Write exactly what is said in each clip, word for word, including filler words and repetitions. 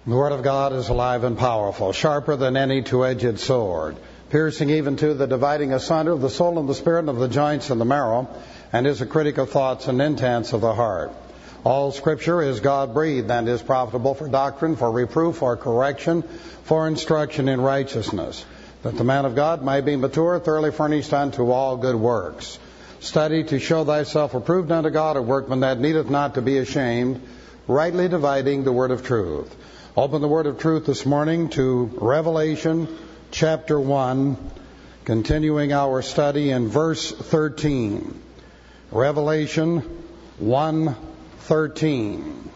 The Word of God is alive and powerful, sharper than any two-edged sword, piercing even to the dividing asunder of the soul and the spirit and of the joints and the marrow, and is a critic of thoughts and intents of the heart. All Scripture is God-breathed and is profitable for doctrine, for reproof, for correction, for instruction in righteousness, that the man of God may be mature, thoroughly furnished unto all good works. Study to show thyself approved unto God, a workman that needeth not to be ashamed, rightly dividing the word of truth. Open the word of truth this morning to Revelation chapter one, continuing our study in verse thirteen. Revelation one thirteen.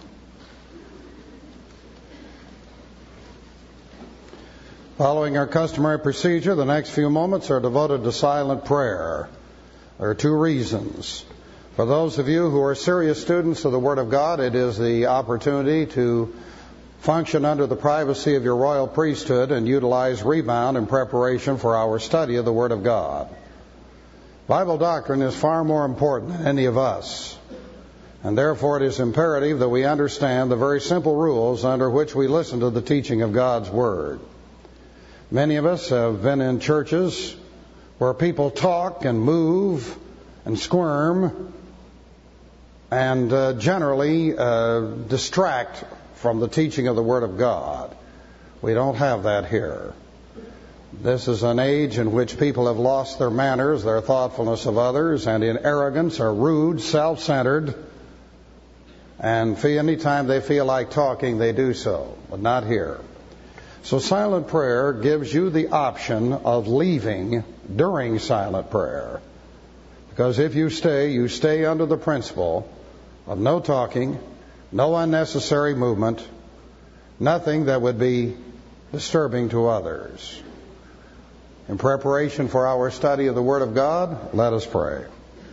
Following our customary procedure, the next few moments are devoted to silent prayer. There are two reasons. For those of you who are serious students of the Word of God, it is the opportunity to function under the privacy of your royal priesthood and utilize rebound in preparation for our study of the Word of God. Bible doctrine is far more important than any of us, and therefore it is imperative that we understand the very simple rules under which we listen to the teaching of God's Word. Many of us have been in churches where people talk and move and squirm and uh, generally uh, distract from the teaching of the Word of God. We don't have that here. This is an age in which people have lost their manners, their thoughtfulness of others, and in arrogance are rude, self-centered, and any time they feel like talking, they do so, but not here. So silent prayer gives you the option of leaving during silent prayer. Because if you stay, you stay under the principle of no talking, no unnecessary movement, nothing that would be disturbing to others. In preparation for our study of the Word of God, let us pray.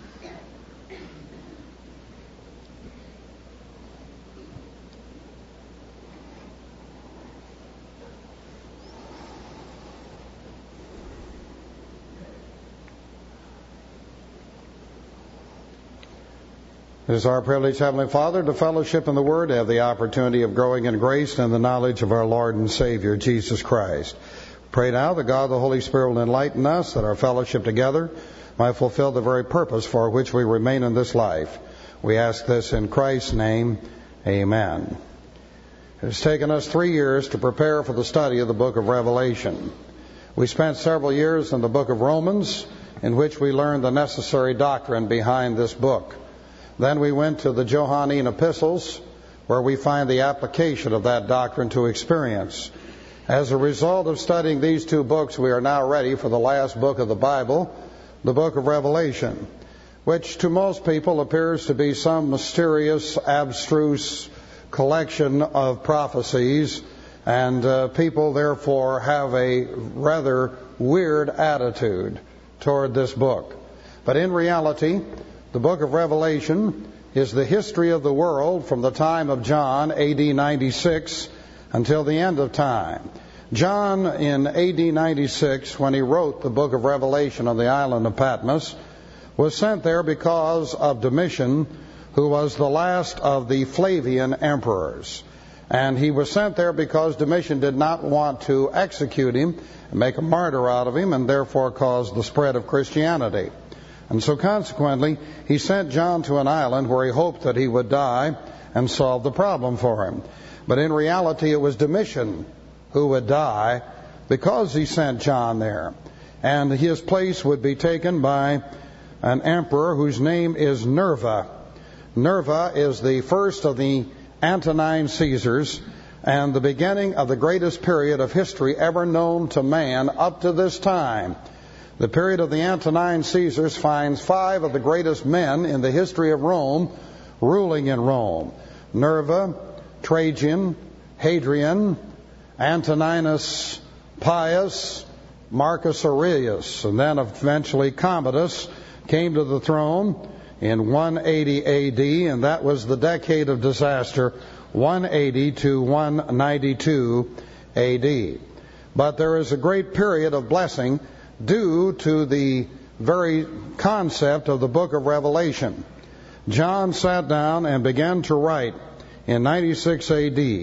It is our privilege, Heavenly Father, to fellowship in the Word, to have the opportunity of growing in grace and the knowledge of our Lord and Savior, Jesus Christ. Pray now that God the Holy Spirit will enlighten us, that our fellowship together might fulfill the very purpose for which we remain in this life. We ask this in Christ's name. Amen. It has taken us three years to prepare for the study of the book of Revelation. We spent several years in the book of Romans, in which we learned the necessary doctrine behind this book. Then we went to the Johannine epistles, where we find the application of that doctrine to experience. As a result of studying these two books, we are now ready for the last book of the Bible, the book of Revelation, which to most people appears to be some mysterious, abstruse collection of prophecies, and uh, people therefore have a rather weird attitude toward this book. But in reality, the book of Revelation is the history of the world from the time of John, A D ninety-six, until the end of time. John, in A D ninety-six, when he wrote the book of Revelation on the island of Patmos, was sent there because of Domitian, who was the last of the Flavian emperors. And he was sent there because Domitian did not want to execute him and make a martyr out of him, and therefore cause the spread of Christianity. And so consequently, he sent John to an island where he hoped that he would die and solve the problem for him. But in reality, it was Domitian who would die because he sent John there. And his place would be taken by an emperor whose name is Nerva. Nerva is the first of the Antonine Caesars and the beginning of the greatest period of history ever known to man up to this time. The period of the Antonine Caesars finds five of the greatest men in the history of Rome ruling in Rome: Nerva, Trajan, Hadrian, Antoninus Pius, Marcus Aurelius, and then eventually Commodus came to the throne in one eighty A D, and that was the decade of disaster, one eighty to one ninety-two A D. But there is a great period of blessing due to the very concept of the book of Revelation. John sat down and began to write in ninety-six A D,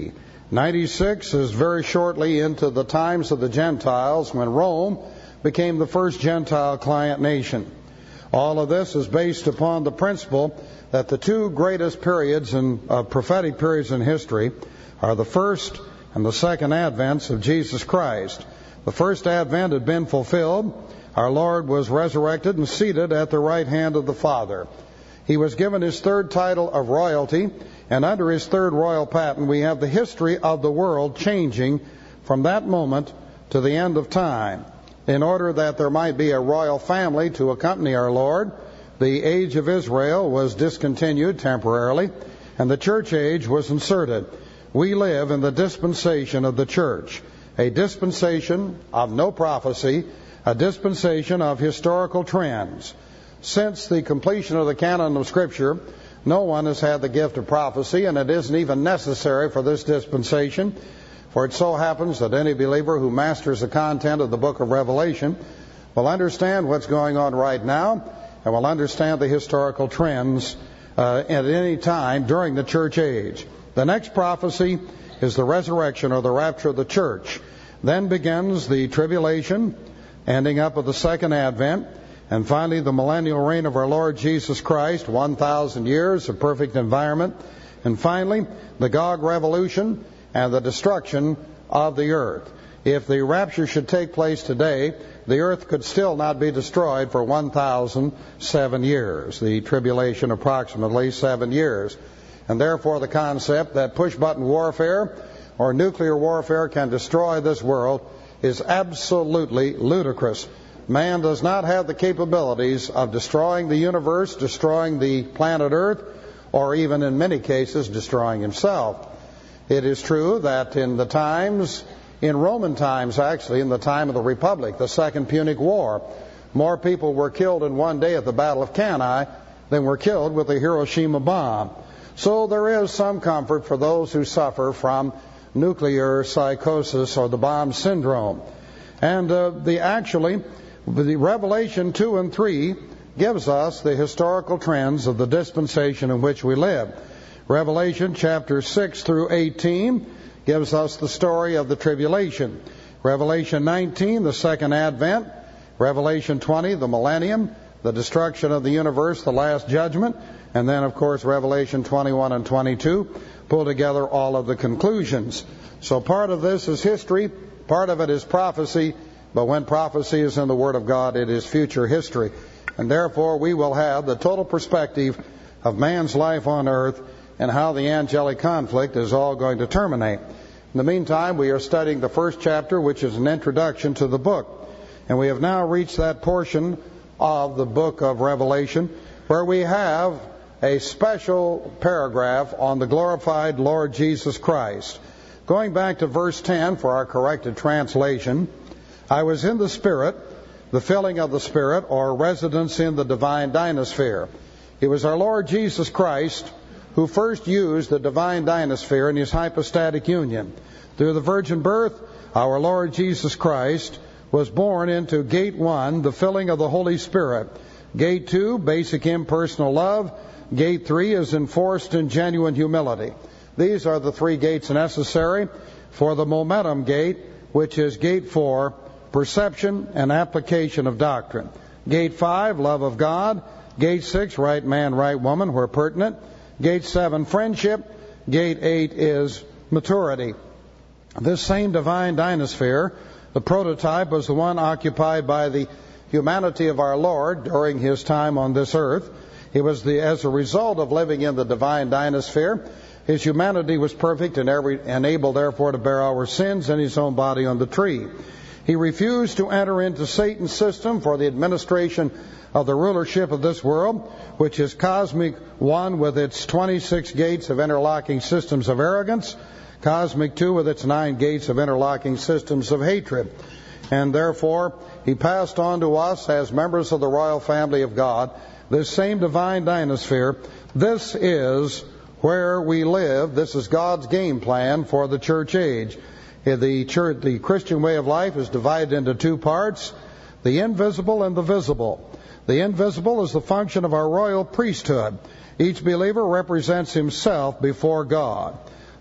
ninety-six is very shortly into the times of the Gentiles, when Rome became the first Gentile client nation. All of this is based upon the principle that the two greatest periods in uh, prophetic periods in history are the first and the second advents of Jesus Christ. The first advent had been fulfilled. Our Lord was resurrected and seated at the right hand of the Father. He was given his third title of royalty, and under his third royal patent we have the history of the world changing from that moment to the end of time. In order that there might be a royal family to accompany our Lord, the age of Israel was discontinued temporarily, and the church age was inserted. We live in the dispensation of the church, a dispensation of no prophecy, a dispensation of historical trends. Since the completion of the canon of Scripture, no one has had the gift of prophecy, and it isn't even necessary for this dispensation, for it so happens that any believer who masters the content of the book of Revelation will understand what's going on right now and will understand the historical trends uh, at any time during the church age. The next prophecy is the resurrection or the rapture of the church. Then begins the tribulation, ending up with the second advent, and finally the millennial reign of our Lord Jesus Christ, one thousand years of perfect environment, and finally the Gog revolution and the destruction of the earth. If the rapture should take place today, the earth could still not be destroyed for one thousand seven years. The tribulation approximately seven years. And therefore the concept that push-button warfare or nuclear warfare can destroy this world is absolutely ludicrous. Man does not have the capabilities of destroying the universe, destroying the planet Earth, or even in many cases destroying himself. It is true that in the times, in Roman times actually, in the time of the Republic, the Second Punic War, more people were killed in one day at the Battle of Cannae than were killed with the Hiroshima bomb. So there is some comfort for those who suffer from nuclear psychosis or the bomb syndrome. And uh, the actually, the Revelation two and three gives us the historical trends of the dispensation in which we live. Revelation chapter six through eighteen gives us the story of the tribulation. Revelation nineteen, the second advent. Revelation twenty, the millennium, the destruction of the universe, the last judgment. And then, of course, Revelation twenty-one and twenty-two pull together all of the conclusions. So part of this is history, part of it is prophecy, but when prophecy is in the Word of God, it is future history. And therefore, we will have the total perspective of man's life on earth and how the angelic conflict is all going to terminate. In the meantime, we are studying the first chapter, which is an introduction to the book. And we have now reached that portion of the book of Revelation where we have a special paragraph on the glorified Lord Jesus Christ. Going back to verse ten for our corrected translation, I was in the Spirit, the filling of the Spirit, or residence in the divine dynasphere. It was our Lord Jesus Christ who first used the divine dynasphere in his hypostatic union. Through the virgin birth, our Lord Jesus Christ was born into gate one, the filling of the Holy Spirit. Gate two, basic impersonal love. Gate three is enforced in genuine humility. These are the three gates necessary for the momentum gate, which is gate four, perception and application of doctrine. Gate five, love of God. Gate six, right man, right woman, where pertinent. Gate seven, friendship. Gate eight is maturity. This same divine dynasphere, the prototype, was the one occupied by the humanity of our Lord during his time on this earth. It was the, as a result of living in the divine dynasphere, his humanity was perfect and, every, and able therefore to bear our sins in his own body on the tree. He refused to enter into Satan's system for the administration of the rulership of this world, which is cosmic one with its twenty-six gates of interlocking systems of arrogance, cosmic two with its nine gates of interlocking systems of hatred. And therefore, he passed on to us as members of the royal family of God this same divine dynasphere. This is where we live. This is God's game plan for the church age. The church, the Christian way of life is divided into two parts, the invisible and the visible. The invisible is the function of our royal priesthood. Each believer represents himself before God.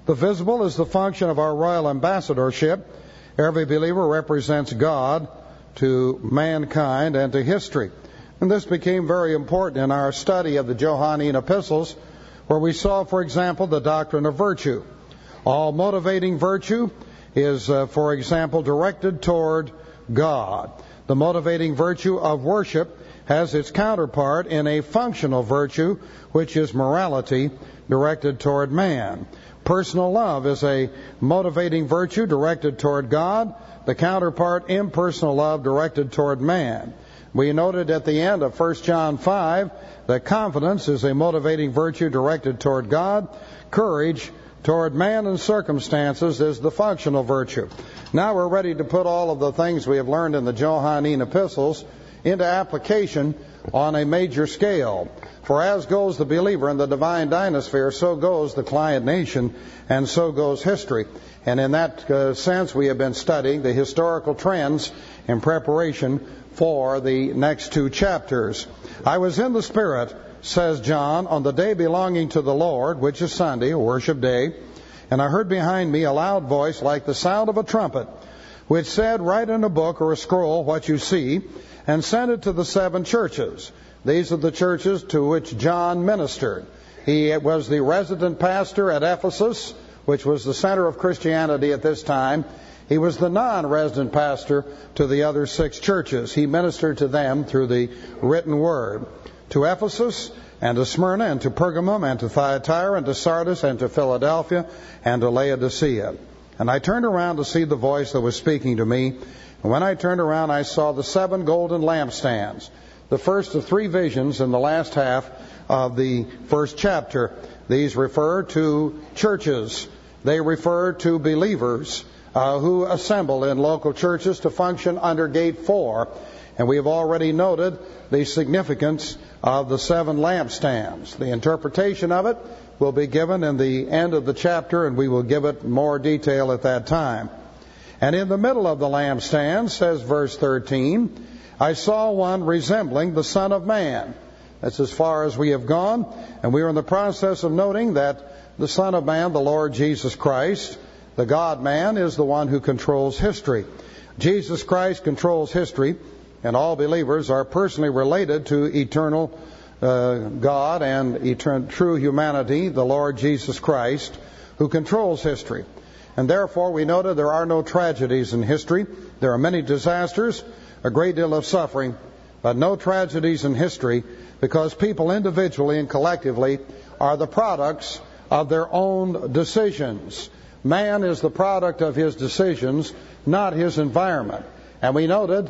The visible is the function of our royal ambassadorship. Every believer represents God to mankind and to history. And this became very important in our study of the Johannine epistles, where we saw, for example, the doctrine of virtue. All motivating virtue is, uh, for example, directed toward God. The motivating virtue of worship has its counterpart in a functional virtue, which is morality directed toward man. Personal love is a motivating virtue directed toward God. The counterpart, impersonal love directed toward man. We noted at the end of First John five that confidence is a motivating virtue directed toward God. Courage toward man and circumstances is the functional virtue. Now we're ready to put all of the things we have learned in the Johannine epistles into application on a major scale. For as goes the believer in the divine dynasphere, so goes the client nation, and so goes history. And in that uh, sense, we have been studying the historical trends in preparation for the next two chapters. I was in the Spirit, says John, on the day belonging to the Lord, which is Sunday, worship day, and I heard behind me a loud voice like the sound of a trumpet, which said, write in a book or a scroll what you see, and send it to the seven churches. These are the churches to which John ministered. He was the resident pastor at Ephesus, which was the center of Christianity at this time. He was the non-resident pastor to the other six churches. He ministered to them through the written word. To Ephesus, and to Smyrna, and to Pergamum, and to Thyatira, and to Sardis, and to Philadelphia, and to Laodicea. And I turned around to see the voice that was speaking to me. And when I turned around, I saw the seven golden lampstands, the first of three visions in the last half of the first chapter. These refer to churches. They refer to believers uh, who assemble in local churches to function under Gate four. And we have already noted the significance of the seven lampstands. The interpretation of it will be given in the end of the chapter, and we will give it more detail at that time. And in the middle of the lampstand, says verse thirteen, I saw one resembling the Son of Man. That's as far as we have gone, and we are in the process of noting that the Son of Man, the Lord Jesus Christ, the God-man, is the one who controls history. Jesus Christ controls history, and all believers are personally related to eternal uh, God and etern- true humanity, the Lord Jesus Christ, who controls history. And therefore, we noted there are no tragedies in history. There are many disasters, a great deal of suffering, but no tragedies in history, because people individually and collectively are the products of their own decisions. Man is the product of his decisions, not his environment. And we noted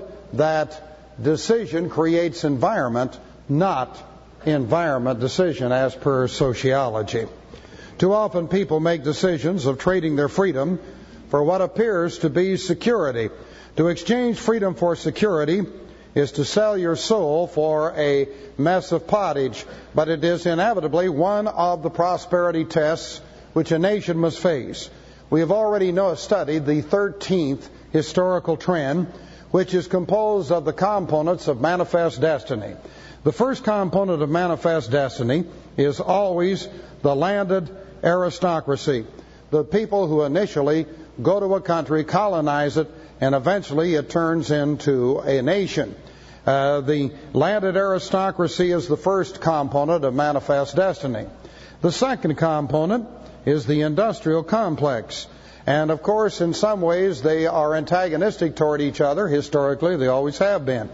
that decision creates environment, not environment decision, as per sociology. Too often people make decisions of trading their freedom for what appears to be security. To exchange freedom for security is to sell your soul for a mess of pottage, but it is inevitably one of the prosperity tests which a nation must face. We have already know, studied the thirteenth historical trend, which is composed of the components of manifest destiny. The first component of manifest destiny is always the landed aristocracy, the people who initially go to a country, colonize it, and eventually it turns into a nation. Uh, the landed aristocracy is the first component of manifest destiny. The second component is the industrial complex. And of course, in some ways, they are antagonistic toward each other. Historically, they always have been.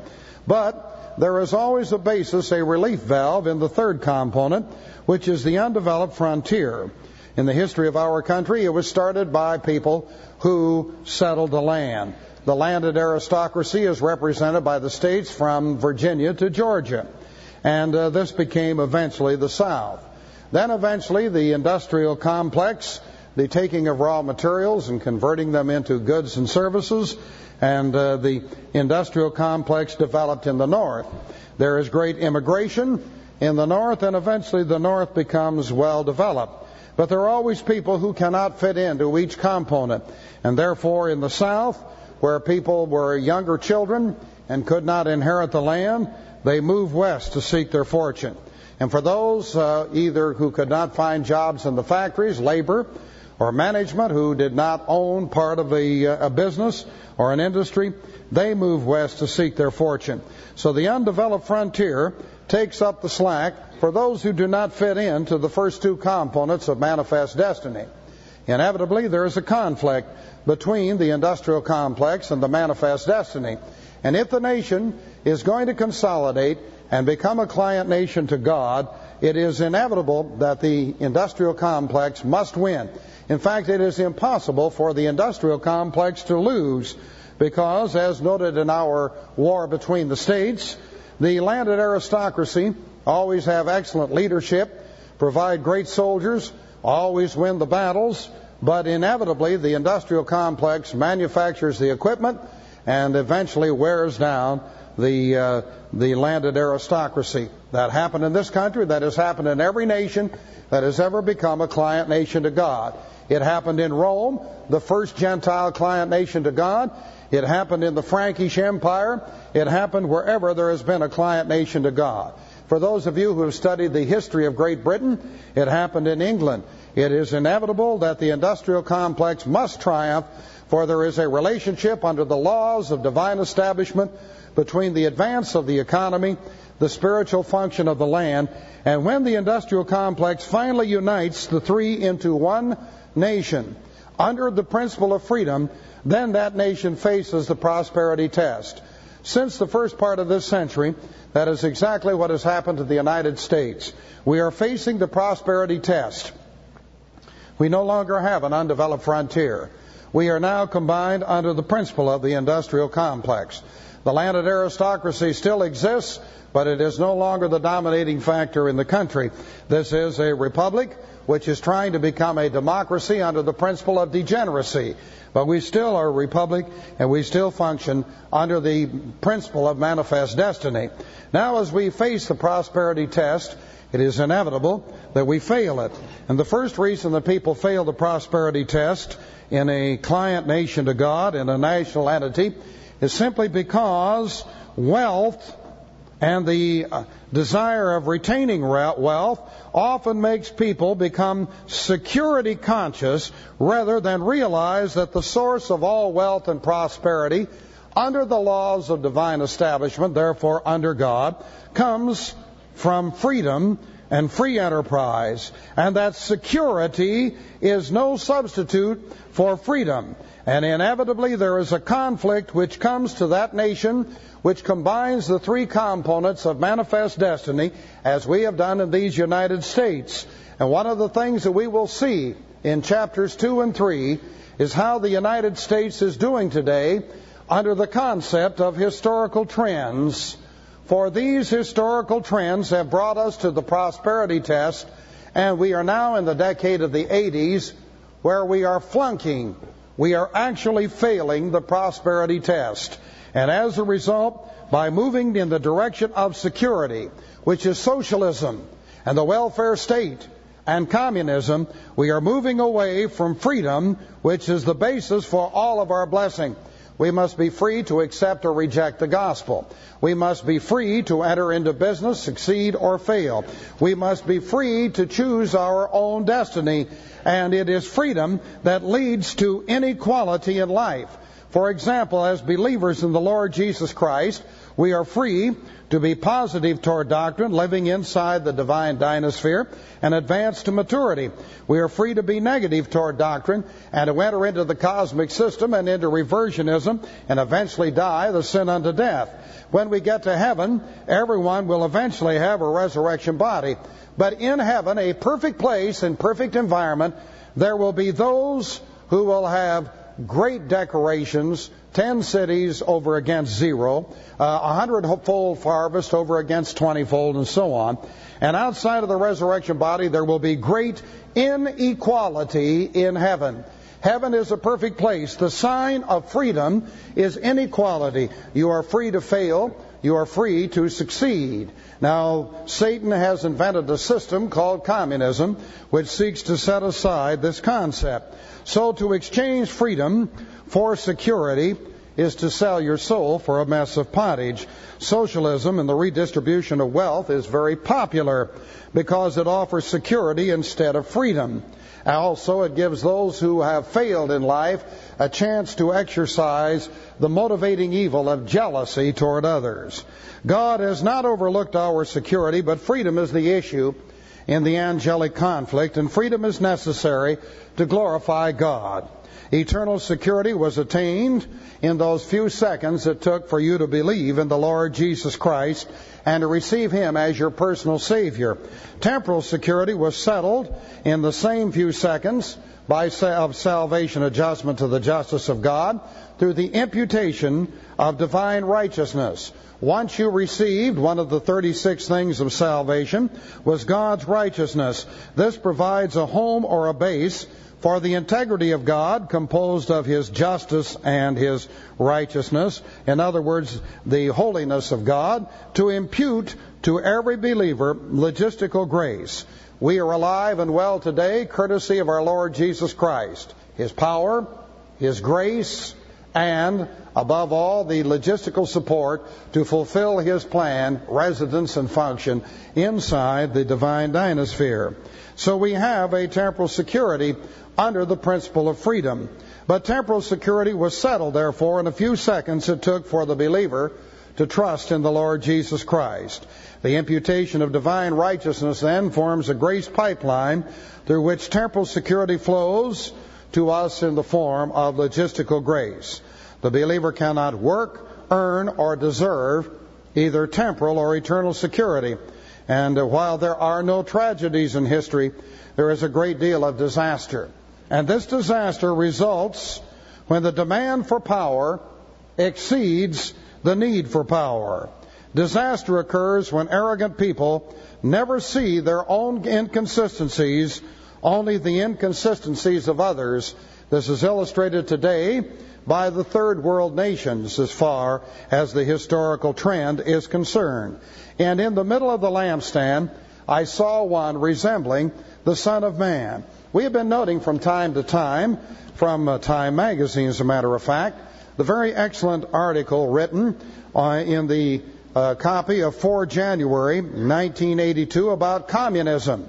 But there is always a basis, a relief valve in the third component, which is the undeveloped frontier. In the history of our country, it was started by people who settled the land. The landed aristocracy is represented by the states from Virginia to Georgia. And uh, this became eventually the South. Then eventually the industrial complex, the taking of raw materials and converting them into goods and services, and uh, the industrial complex developed in the North. There is great immigration in the North, and eventually the North becomes well developed. But there are always people who cannot fit into each component. And therefore in the South, where people were younger children and could not inherit the land, they moved west to seek their fortune. And for those uh, either who could not find jobs in the factories, labor, or management who did not own part of a, a business or an industry, they move west to seek their fortune. So the undeveloped frontier takes up the slack for those who do not fit into the first two components of manifest destiny. Inevitably, there is a conflict between the industrial complex and the manifest destiny. And if the nation is going to consolidate and become a client nation to God, it is inevitable that the industrial complex must win. In fact, it is impossible for the industrial complex to lose because, as noted in our war between the states, the landed aristocracy always have excellent leadership, provide great soldiers, always win the battles, but inevitably the industrial complex manufactures the equipment and eventually wears down the uh, the landed aristocracy. That happened in this country. That has happened in every nation that has ever become a client nation to God. It happened in Rome, the first Gentile client nation to God. It happened in the Frankish Empire. It happened wherever there has been a client nation to God. For those of you who have studied the history of Great Britain, it happened in England. It is inevitable that the industrial complex must triumph, for there is a relationship under the laws of divine establishment between the advance of the economy, the spiritual function of the land, and when the industrial complex finally unites the three into one nation under the principle of freedom, then that nation faces the prosperity test. Since the first part of this century, that is exactly what has happened to the United States. We are facing the prosperity test. We no longer have an undeveloped frontier. We are now combined under the principle of the industrial complex. The landed aristocracy still exists, but it is no longer the dominating factor in the country. This is a republic which is trying to become a democracy under the principle of degeneracy. But we still are a republic, and we still function under the principle of manifest destiny. Now, as we face the prosperity test, it is inevitable that we fail it. And the first reason that people fail the prosperity test in a client nation to God, in a national entity, is simply because wealth and the desire of retaining wealth often makes people become security conscious rather than realize that the source of all wealth and prosperity under the laws of divine establishment, therefore under God, comes from freedom and free enterprise, and that security is no substitute for freedom. And inevitably there is a conflict which comes to that nation which combines the three components of manifest destiny, as we have done in these United States. And one of the things that we will see in chapters two and three is how the United States is doing today under the concept of historical trends. For these historical trends have brought us to the prosperity test, and we are now in the decade of the eighties where we are flunking. We are actually failing the prosperity test. And as a result, by moving in the direction of security, which is socialism and the welfare state and communism, we are moving away from freedom, which is the basis for all of our blessing. We must be free to accept or reject the gospel. We must be free to enter into business, succeed or fail. We must be free to choose our own destiny. And it is freedom that leads to inequality in life. For example, as believers in the Lord Jesus Christ, we are free to be positive toward doctrine, living inside the divine dynasphere, and advance to maturity. We are free to be negative toward doctrine and to enter into the cosmic system and into reversionism and eventually die the sin unto death. When we get to heaven, everyone will eventually have a resurrection body. But in heaven, a perfect place and perfect environment, there will be those who will have great decorations, ten cities over against zero, a uh, hundred-fold harvest over against twenty-fold, and so on. And outside of the resurrection body, there will be great inequality in heaven. Heaven is a perfect place. The sign of freedom is inequality. You are free to fail. You are free to succeed. Now, Satan has invented a system called communism, which seeks to set aside this concept. So to exchange freedom for security is to sell your soul for a mess of pottage. Socialism and the redistribution of wealth is very popular because it offers security instead of freedom. Also, it gives those who have failed in life a chance to exercise the motivating evil of jealousy toward others. God has not overlooked our security, but freedom is the issue in the angelic conflict, and freedom is necessary to glorify God. Eternal security was attained in those few seconds it took for you to believe in the Lord Jesus Christ and to receive Him as your personal Savior. Temporal security was settled in the same few seconds by of salvation adjustment to the justice of God through the imputation of divine righteousness. Once you received, one of the thirty-six things of salvation was God's righteousness. This provides a home or a base for the integrity of God, composed of His justice and His righteousness. In other words, the holiness of God, to impute to every believer logistical grace. We are alive and well today, courtesy of our Lord Jesus Christ. His power, His grace, and, above all, the logistical support to fulfill His plan, residence, and function inside the divine dynasphere. So we have a temporal security under the principle of freedom. But temporal security was settled, therefore, in a few seconds it took for the believer to trust in the Lord Jesus Christ. The imputation of divine righteousness then forms a grace pipeline through which temporal security flows to us in the form of logistical grace. The believer cannot work, earn, or deserve either temporal or eternal security. And while there are no tragedies in history, there is a great deal of disaster. And this disaster results when the demand for power exceeds the need for power. Disaster occurs when arrogant people never see their own inconsistencies, only the inconsistencies of others. This is illustrated today by the third world nations as far as the historical trend is concerned. And in the middle of the lampstand, I saw one resembling the Son of Man. We have been noting from time to time, from uh, Time magazine as a matter of fact, the very excellent article written uh, in the uh, copy of the fourth of January nineteen eighty-two about communism.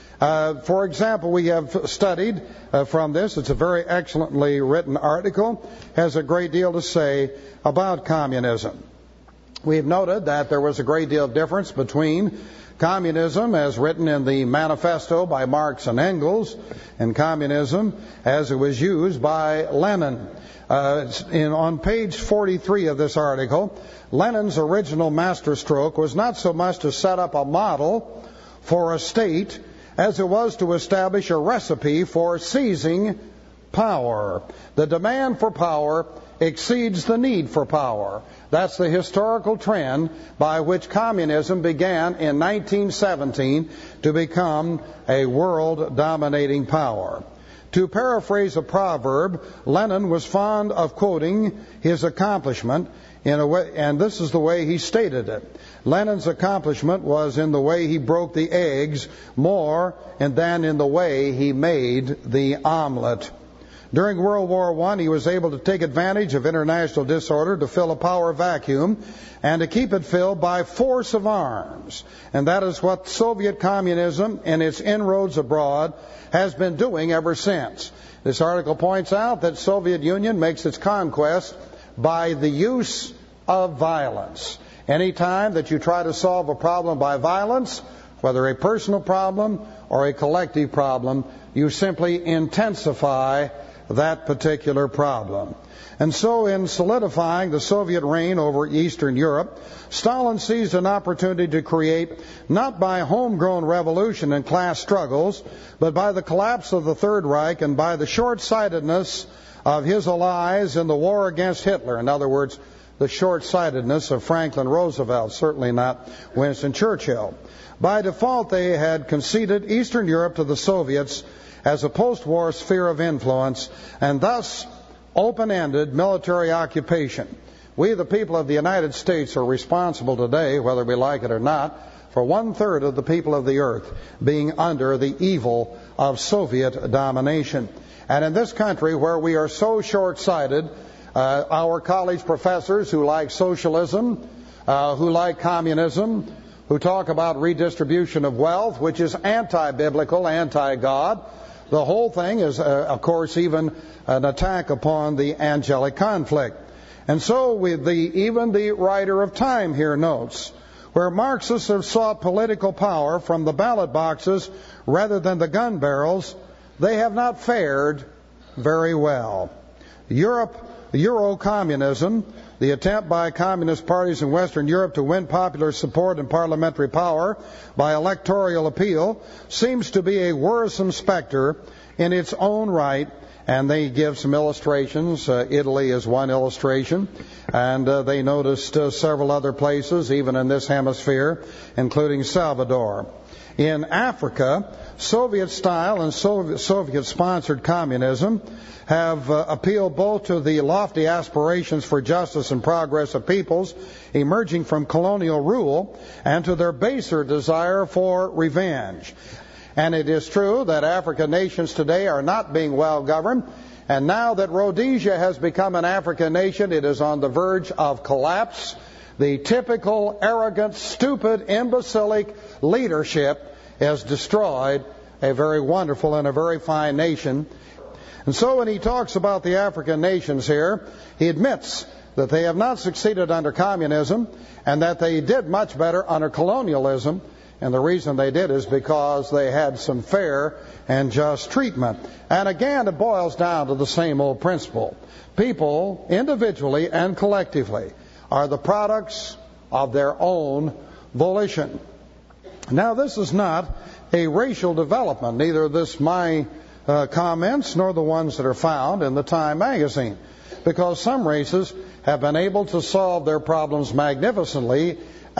Uh, for example, we have studied uh, from this. It's a very excellently written article, has a great deal to say about communism. We've noted that there was a great deal of difference between communism as written in the manifesto by Marx and Engels and communism as it was used by Lenin. Uh, in, on page forty-three of this article, Lenin's original masterstroke was not so much to set up a model for a state as it was to establish a recipe for seizing power. The demand for power exceeds the need for power. That's the historical trend by which communism began in nineteen seventeen to become a world-dominating power. To paraphrase a proverb, Lenin was fond of quoting his accomplishment in a way, and this is the way he stated it. Lenin's accomplishment was in the way he broke the eggs more and than in the way he made the omelet. During World War One, he was able to take advantage of international disorder to fill a power vacuum and to keep it filled by force of arms. And that is what Soviet communism and its inroads abroad has been doing ever since. This article points out that the Soviet Union makes its conquest by the use of violence. Any time that you try to solve a problem by violence, whether a personal problem or a collective problem, you simply intensify that particular problem. And so in solidifying the Soviet reign over Eastern Europe, Stalin seized an opportunity to create, not by homegrown revolution and class struggles, but by the collapse of the Third Reich and by the short-sightedness of his allies in the war against Hitler. In other words, the short-sightedness of Franklin Roosevelt, certainly not Winston Churchill. By default, they had conceded Eastern Europe to the Soviets as a post-war sphere of influence, and thus open-ended military occupation. We, the people of the United States, are responsible today, whether we like it or not, for one-third of the people of the earth being under the evil of Soviet domination. And in this country, where we are so short-sighted, uh, our college professors who like socialism, uh, who like communism, who talk about redistribution of wealth, which is anti-biblical, anti-God, The whole thing is, uh, of course, even an attack upon the angelic conflict. And so with the, even the writer of Time here notes, where Marxists have sought political power from the ballot boxes rather than the gun barrels, they have not fared very well. Europe, Euro-communism, the attempt by communist parties in Western Europe to win popular support and parliamentary power by electoral appeal, seems to be a worrisome specter in its own right. And they give some illustrations. Uh, Italy is one illustration. And uh, they noticed uh, several other places, even in this hemisphere, including Salvador. In Africa, Soviet-style and Soviet-sponsored communism have uh, appealed both to the lofty aspirations for justice and progress of peoples emerging from colonial rule and to their baser desire for revenge. And it is true that African nations today are not being well governed. And now that Rhodesia has become an African nation, it is on the verge of collapse. The typical arrogant, stupid, imbecilic leadership has destroyed a very wonderful and a very fine nation. And so when he talks about the African nations here, he admits that they have not succeeded under communism and that they did much better under colonialism. And the reason they did is because they had some fair and just treatment. And again, it boils down to the same old principle. People, individually and collectively, are the products of their own volition. Now, this is not a racial development, neither this my uh, comments nor the ones that are found in the Time magazine, because some races have been able to solve their problems magnificently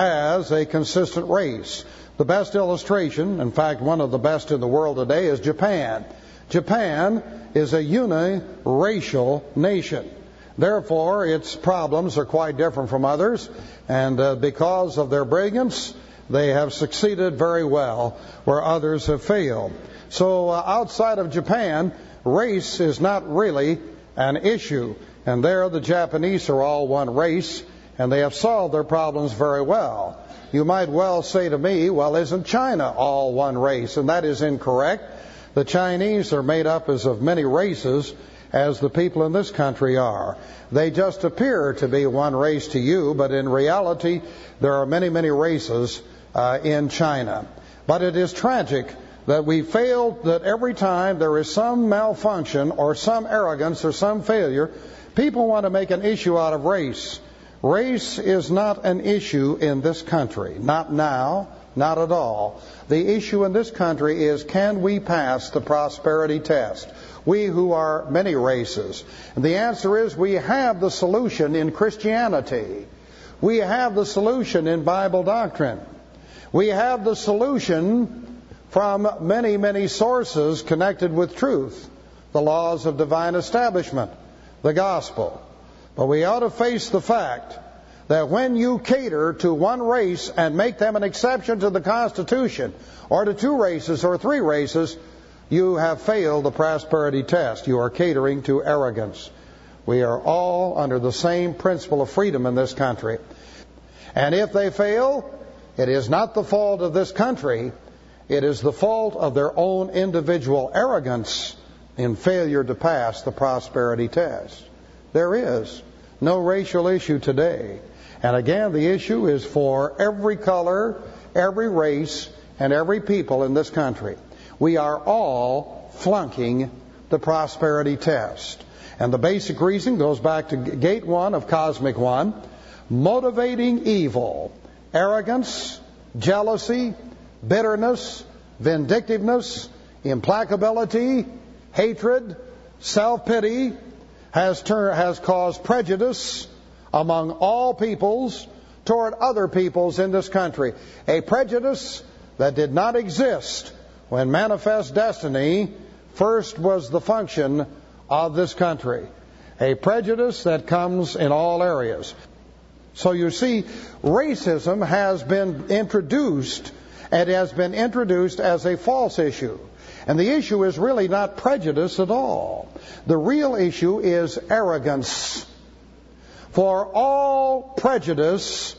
as a consistent race. The best illustration, in fact, one of the best in the world today, is Japan. Japan is a uniracial nation. Therefore, its problems are quite different from others, and uh, because of their brilliance, they have succeeded very well where others have failed. So uh, outside of Japan, race is not really an issue. And there, the Japanese are all one race, and they have solved their problems very well. You might well say to me, well, isn't China all one race? And that is incorrect. The Chinese are made up as of many races as the people in this country are. They just appear to be one race to you, but in reality, there are many, many races uh, in China. But it is tragic that we fail, that every time there is some malfunction or some arrogance or some failure, people want to make an issue out of race. Race is not an issue in this country. Not now, not at all. The issue in this country is, can we pass the prosperity test? We who are many races. And the answer is, we have the solution in Christianity. We have the solution in Bible doctrine. We have the solution from many, many sources connected with truth. The laws of divine establishment, the gospel. But we ought to face the fact that when you cater to one race and make them an exception to the Constitution, or to two races or three races, you have failed the prosperity test. You are catering to arrogance. We are all under the same principle of freedom in this country. And if they fail, it is not the fault of this country. It is the fault of their own individual arrogance in failure to pass the prosperity test. There is no racial issue today. And again, the issue is for every color, every race, and every people in this country. We are all flunking the prosperity test. And the basic reason goes back to gate one of Cosmic One. Motivating evil, arrogance, jealousy, bitterness, vindictiveness, implacability, hatred, self-pity, has tur- has caused prejudice among all peoples toward other peoples in this country. A prejudice that did not exist when manifest destiny first was the function of this country. A prejudice that comes in all areas. So you see, racism has been introduced, and has been introduced as a false issue. And the issue is really not prejudice at all. The real issue is arrogance. For all prejudice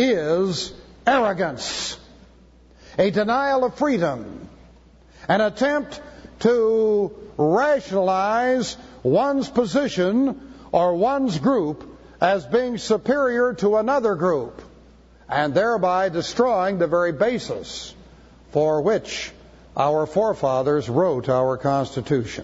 is arrogance. A denial of freedom. An attempt to rationalize one's position or one's group as being superior to another group, and thereby destroying the very basis for which our forefathers wrote our Constitution.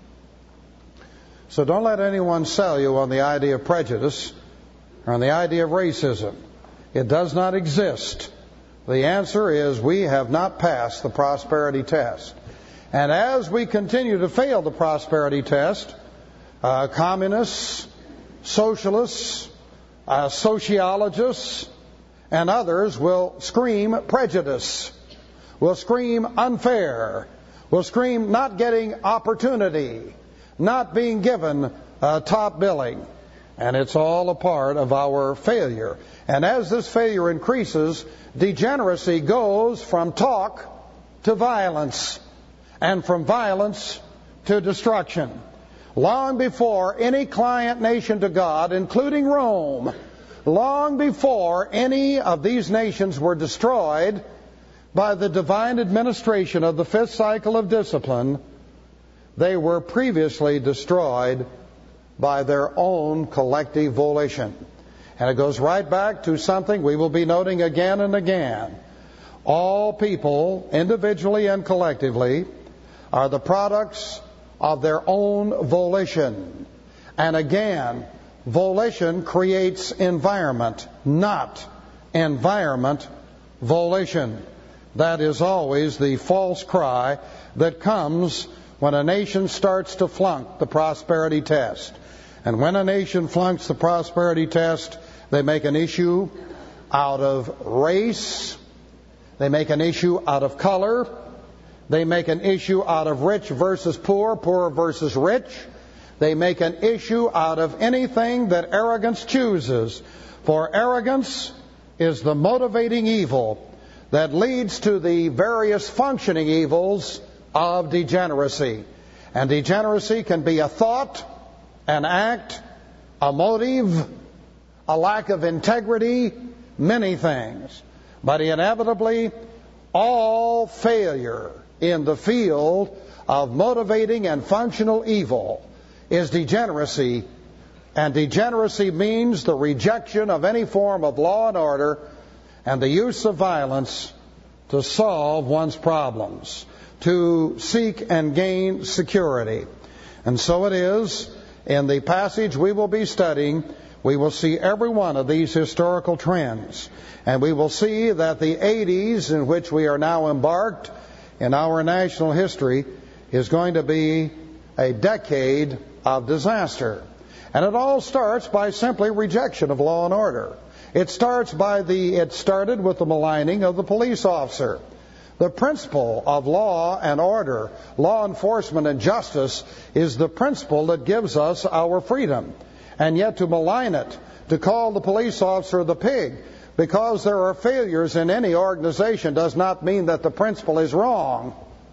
So don't let anyone sell you on the idea of prejudice or on the idea of racism. It does not exist. The answer is we have not passed the prosperity test. And as we continue to fail the prosperity test, uh, communists, socialists, uh, sociologists, and others will scream prejudice, will scream unfair, will scream not getting opportunity, not being given uh, top billing. And it's all a part of our failure. And as this failure increases, degeneracy goes from talk to violence, and from violence to destruction. Long before any client nation to God, including Rome, long before any of these nations were destroyed by the divine administration of the fifth cycle of discipline, they were previously destroyed by their own collective volition. And it goes right back to something we will be noting again and again. All people, individually and collectively, are the products of their own volition. And again, volition creates environment, not environment volition. That is always the false cry that comes when a nation starts to flunk the prosperity test. And when a nation flunks the prosperity test, they make an issue out of race, they make an issue out of color, they make an issue out of rich versus poor, poor versus rich, they make an issue out of anything that arrogance chooses. For arrogance is the motivating evil that leads to the various functioning evils of degeneracy. And degeneracy can be a thought, an act, a motive, a lack of integrity, many things. But inevitably, all failure in the field of motivating and functional evil is degeneracy. And degeneracy means the rejection of any form of law and order and the use of violence to solve one's problems, to seek and gain security. And so it is. In the passage we will be studying, we will see every one of these historical trends. And we will see that the eighties in which we are now embarked in our national history is going to be a decade of disaster. And it all starts by simply rejection of law and order. It starts by the, it started with the maligning of the police officer. The principle of law and order, law enforcement and justice, is the principle that gives us our freedom. And yet to malign it, to call the police officer the pig, because there are failures in any organization, does not mean that the principle is wrong.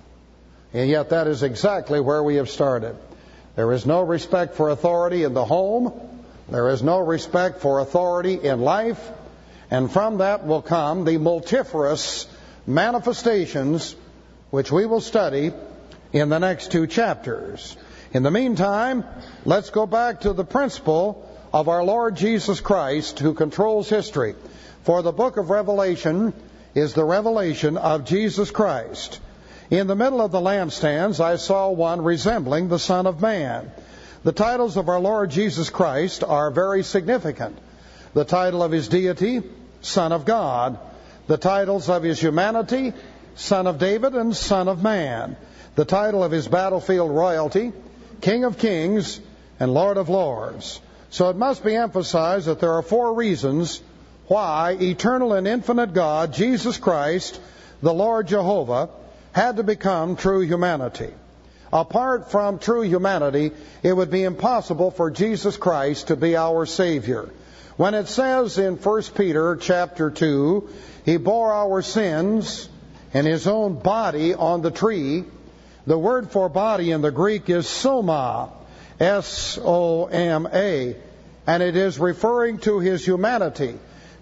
And yet that is exactly where we have started. There is no respect for authority in the home. There is no respect for authority in life. And from that will come the multifarious manifestations which we will study in the next two chapters. In the meantime, let's go back to the principle of our Lord Jesus Christ, who controls history. For the book of Revelation is the revelation of Jesus Christ. In the middle of the lampstands, I saw one resembling the Son of Man. The titles of our Lord Jesus Christ are very significant. The title of his deity, Son of God. The titles of his humanity, Son of David and Son of Man. The title of his battlefield royalty, King of Kings and Lord of Lords. So it must be emphasized that there are four reasons why eternal and infinite God, Jesus Christ, the Lord Jehovah, had to become true humanity. Apart from true humanity, it would be impossible for Jesus Christ to be our Savior. When it says in First Peter chapter two, he bore our sins in his own body on the tree, the word for body in the Greek is soma, S O M A, and it is referring to his humanity.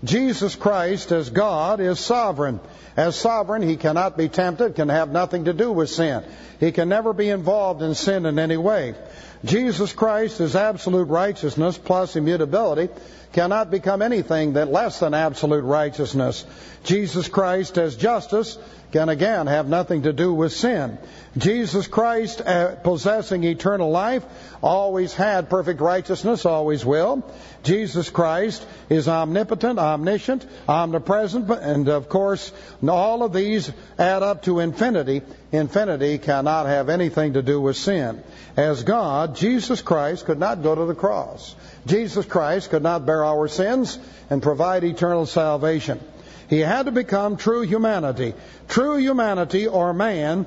Jesus Christ as God is sovereign. As sovereign, He cannot be tempted, can have nothing to do with sin. He can never be involved in sin in any way. Jesus Christ as absolute righteousness plus immutability cannot become anything that less than absolute righteousness. Jesus Christ as justice can again have nothing to do with sin. Jesus Christ, uh, possessing eternal life, always had perfect righteousness, always will. Jesus Christ is omnipotent, omniscient, omnipresent, and of course, all of these add up to infinity. Infinity cannot have anything to do with sin. As God, Jesus Christ could not go to the cross. Jesus Christ could not bear our sins and provide eternal salvation. He had to become true humanity. True humanity, or man,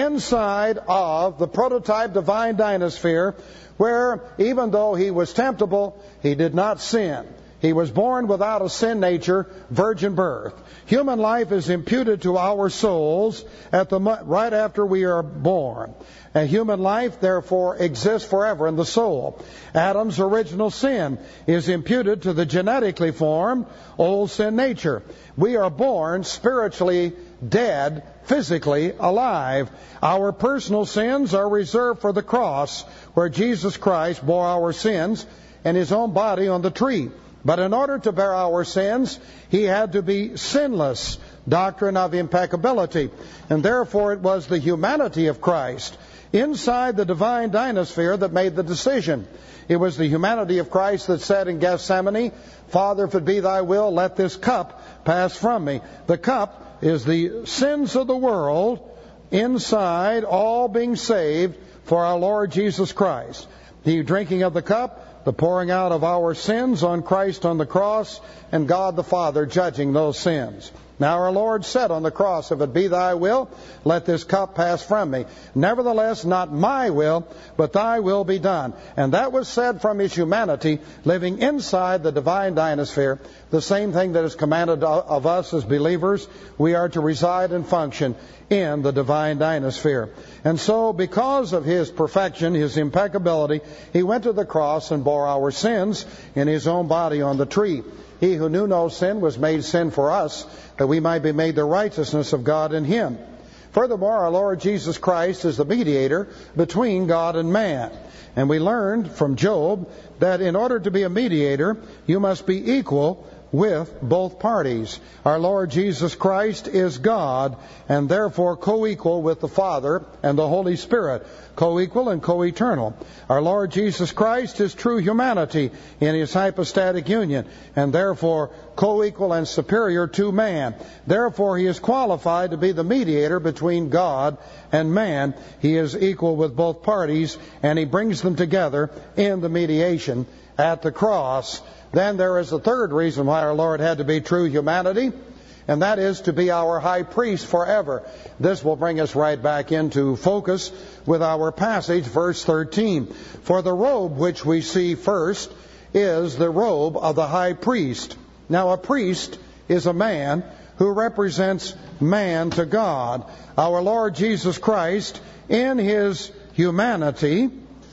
inside of the prototype divine dynasphere, where even though he was temptable, he did not sin. He was born without a sin nature, virgin birth. Human life is imputed to our souls at the right after we are born. And human life, therefore, exists forever in the soul. Adam's original sin is imputed to the genetically formed old sin nature. We are born spiritually dead, physically alive. Our personal sins are reserved for the cross, where Jesus Christ bore our sins in His own body on the tree. But in order to bear our sins, He had to be sinless, doctrine of impeccability. And therefore it was the humanity of Christ inside the divine dynasphere that made the decision. It was the humanity of Christ that said in Gethsemane, Father, if it be Thy will, let this cup pass from me. The cup is the sins of the world inside, all being saved for our Lord Jesus Christ. The drinking of the cup, the pouring out of our sins on Christ on the cross, and God the Father judging those sins. Now our Lord said on the cross, if it be Thy will, let this cup pass from me. Nevertheless, not my will, but Thy will be done. And that was said from His humanity, living inside the divine dynasphere. The same thing that is commanded of us as believers. We are to reside and function in the divine dynasphere. And so, because of His perfection, His impeccability, He went to the cross and bore our sins in His own body on the tree. He who knew no sin was made sin for us, that we might be made the righteousness of God in Him. Furthermore, our Lord Jesus Christ is the mediator between God and man. And we learned from Job that in order to be a mediator, you must be equal with both parties. Our Lord Jesus Christ is God, and therefore co-equal with the Father and the Holy Spirit, co-equal and co-eternal. Our Lord Jesus Christ is true humanity in His hypostatic union, and therefore co-equal and superior to man. Therefore He is qualified to be the mediator between God and man. He is equal with both parties, and He brings them together in the mediation at the cross. Then there is a third reason why our Lord had to be true humanity, and that is to be our high priest forever. This will bring us right back into focus with our passage, verse thirteen. For the robe which we see first is the robe of the high priest. Now a priest is a man who represents man to God. Our Lord Jesus Christ, in His humanity,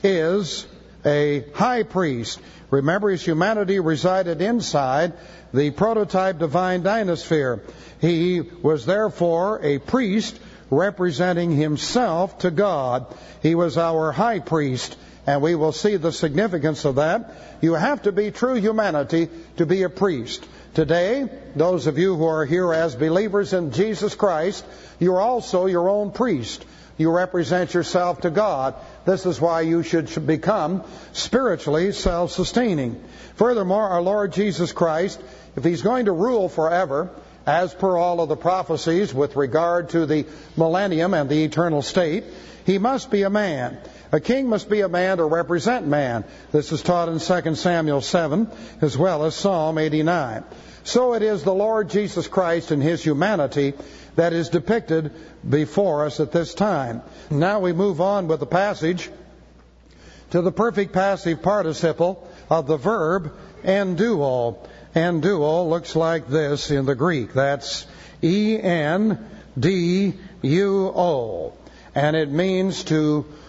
is a high priest. Remember, His humanity resided inside the prototype divine dynasphere. He was therefore a priest representing Himself to God. He was our high priest, and we will see the significance of that. You have to be true humanity to be a priest. Today, those of you who are here as believers in Jesus Christ, you're also your own priest. You represent yourself to God. This is why you should become spiritually self-sustaining. Furthermore, our Lord Jesus Christ, if He's going to rule forever, as per all of the prophecies with regard to the millennium and the eternal state, He must be a man. A king must be a man to represent man. This is taught in Second Samuel seven, as well as Psalm eighty-nine. So it is the Lord Jesus Christ in His humanity that is depicted before us at this time. Now we move on with the passage to the perfect passive participle of the verb enduo. Enduo looks like this in the Greek. That's E N D U O. And it means to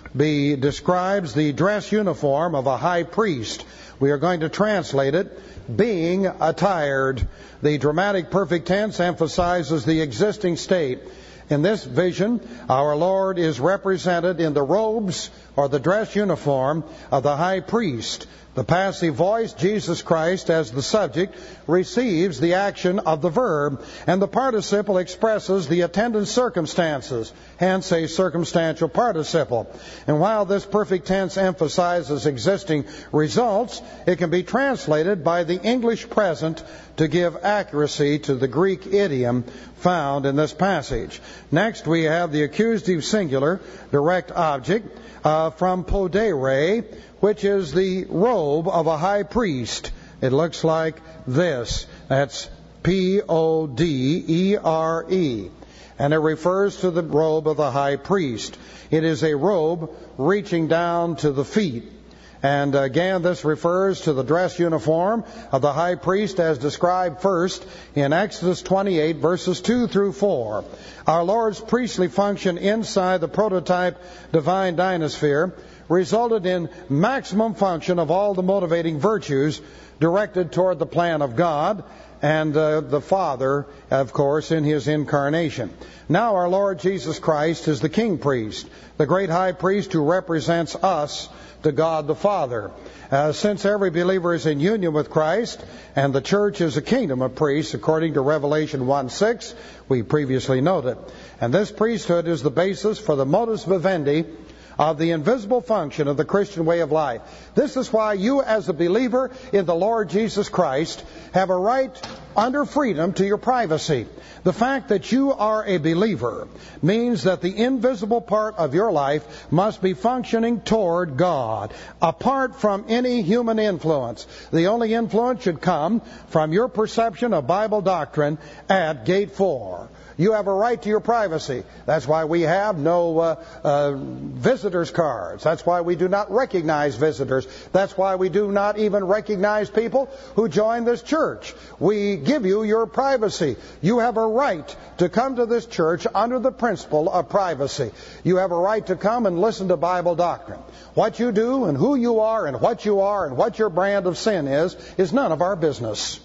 be, describes the dress uniform of a high priest. We are going to translate it, being attired. The dramatic perfect tense emphasizes the existing state. In this vision, our Lord is represented in the robes or the dress uniform of the high priest. The passive voice, Jesus Christ, as the subject, receives the action of the verb, and the participle expresses the attendant circumstances, hence a circumstantial participle. And while this perfect tense emphasizes existing results, it can be translated by the English present to give accuracy to the Greek idiom found in this passage. Next, we have the accusative singular, direct object, uh, from podere, which is the robe of a high priest. It looks like this. That's P O D E R E. And it refers to the robe of the high priest. It is a robe reaching down to the feet. And again, this refers to the dress uniform of the high priest as described first in Exodus twenty-eight, verses two through four. Our Lord's priestly function inside the prototype divine dynasphere resulted in maximum function of all the motivating virtues directed toward the plan of God and uh, the Father, of course, in His incarnation. Now our Lord Jesus Christ is the King Priest, the great high priest who represents us to God the Father. Uh, since every believer is in union with Christ, and the church is a kingdom of priests, according to Revelation one six, we previously noted. And this priesthood is the basis for the modus vivendi of the invisible function of the Christian way of life. This is why you, as a believer in the Lord Jesus Christ, have a right under freedom to your privacy. The fact that you are a believer means that the invisible part of your life must be functioning toward God, apart from any human influence. The only influence should come from your perception of Bible doctrine at Gate four. You have a right to your privacy. That's why we have no uh, uh, visitors cards. That's why we do not recognize visitors. That's why we do not even recognize people who join this church. We give you your privacy. You have a right to come to this church under the principle of privacy. You have a right to come and listen to Bible doctrine. What you do and who you are and what you are and what your brand of sin is, is none of our business.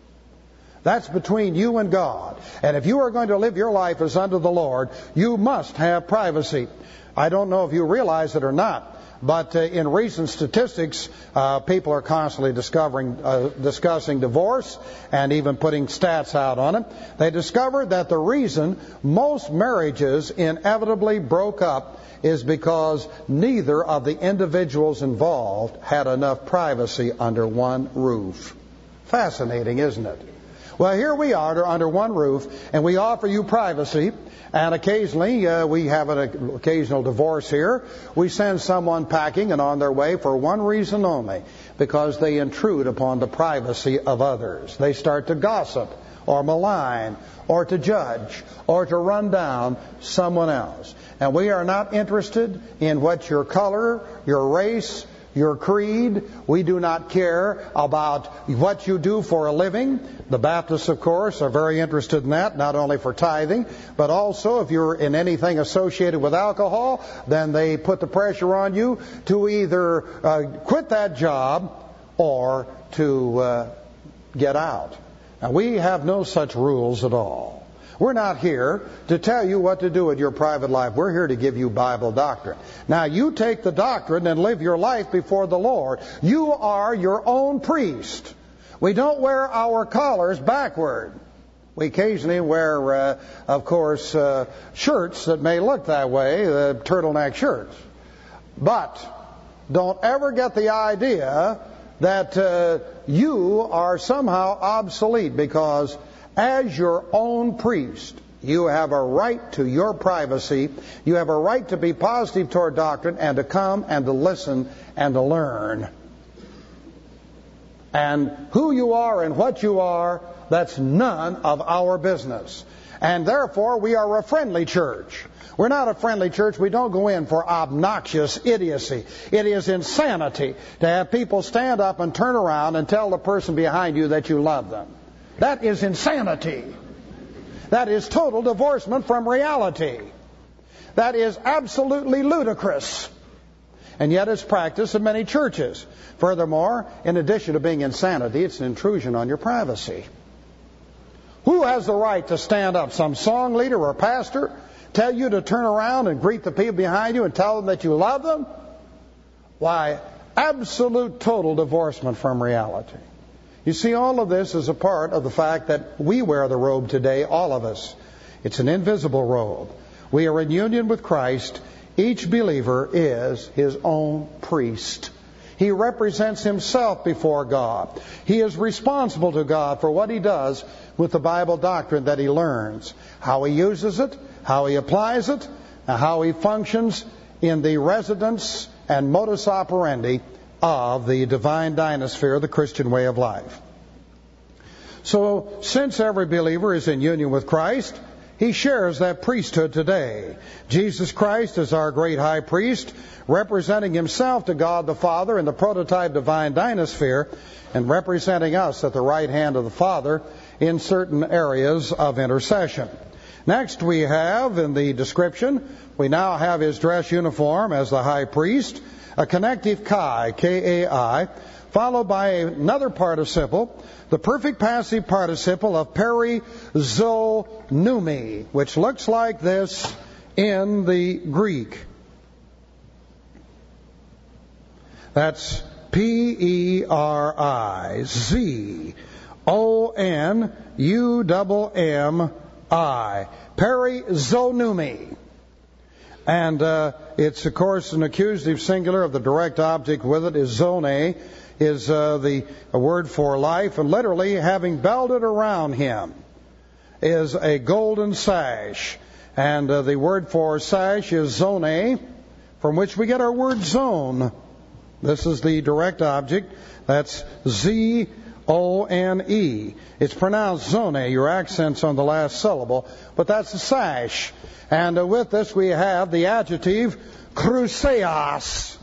That's between you and God. And if you are going to live your life as unto the Lord, you must have privacy. I don't know if you realize it or not, but uh, in recent statistics, uh, people are constantly discovering, uh, discussing divorce and even putting stats out on it. They discovered that the reason most marriages inevitably broke up is because neither of the individuals involved had enough privacy under one roof. Fascinating, isn't it? Well, here we are under one roof, and we offer you privacy, and occasionally uh, we have an occasional divorce here. We send someone packing and on their way for one reason only, because they intrude upon the privacy of others. They start to gossip or malign or to judge or to run down someone else. And we are not interested in what your color, your race, your creed. We do not care about what you do for a living. The Baptists, of course, are very interested in that, not only for tithing, but also if you're in anything associated with alcohol, then they put the pressure on you to either uh, quit that job or to uh, get out. Now, we have no such rules at all. We're not here to tell you what to do in your private life. We're here to give you Bible doctrine. Now, you take the doctrine and live your life before the Lord. You are your own priest. We don't wear our collars backward. We occasionally wear, uh, of course, uh, shirts that may look that way, the turtleneck shirts. But don't ever get the idea that uh, you are somehow obsolete, because as your own priest, you have a right to your privacy. You have a right to be positive toward doctrine and to come and to listen and to learn. And who you are and what you are, that's none of our business. And therefore, we are a friendly church. We're not a friendly church. We don't go in for obnoxious idiocy. It is insanity to have people stand up and turn around and tell the person behind you that you love them. That is insanity. That is total divorcement from reality. That is absolutely ludicrous. And yet it's practiced in many churches. Furthermore, in addition to being insanity, it's an intrusion on your privacy. Who has the right to stand up? Some song leader or pastor tell you to turn around and greet the people behind you and tell them that you love them? Why, absolute total divorcement from reality. You see, all of this is a part of the fact that we wear the robe today, all of us. It's an invisible robe. We are in union with Christ. Each believer is his own priest. He represents himself before God. He is responsible to God for what he does with the Bible doctrine that he learns, how he uses it, how he applies it, and how he functions in the residence and modus operandi of the divine dynasphere, the Christian way of life. So, since every believer is in union with Christ, he shares that priesthood today. Jesus Christ is our great high priest, representing himself to God the Father in the prototype divine dynasphere, and representing us at the right hand of the Father in certain areas of intercession. Next we have, in the description, we now have his dress uniform as the high priest, a connective kai, K A I, followed by another participle, the perfect passive participle of perizonumi, which looks like this in the Greek. That's P E R I Z O N U M M I. Perizonumi. And uh, it's, of course, an accusative singular of the direct object with it is zone, is uh, the a word for life, and literally having belted around him is a golden sash. And uh, the word for sash is zone, from which we get our word zone. This is the direct object. That's Z O N E. It's pronounced zone. Your accent's on the last syllable, but that's a sash. And uh, with this we have the adjective chruseos,